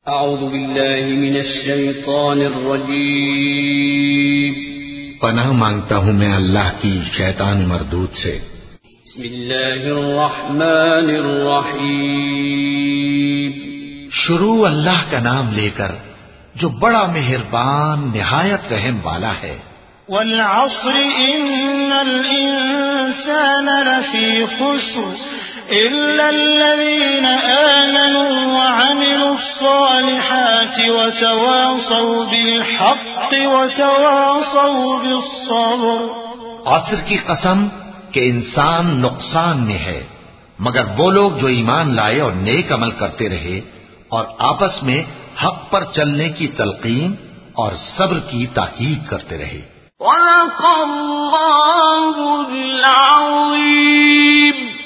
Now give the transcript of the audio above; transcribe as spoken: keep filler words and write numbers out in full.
अऊज़ु बिल्लाहि मिनश शैतानिर रजीम। पनाह मांगता हूँ मैं अल्लाह की शैतान मरदूद से। बिस्मिल्लाहिर रहमानिर रहीम। शुरू अल्लाह का नाम लेकर जो बड़ा मेहरबान निहायत रहम वाला है। वल अस्र इन्नल इंसान लफी खुस्र इल्लल्लज़ीना आमनू व अमिलुस्सालिहाति व तवासौ बिल हक़्क़ि व तवासौ बिस्सब्र। असर की कसम कि इंसान नुकसान में है, मगर वो लोग जो ईमान लाए और नेक अमल करते रहे और आपस में हक पर चलने की तलकीन और सब्र की ताकीद करते रहे। सदक़ल्लाहुल अज़ीम।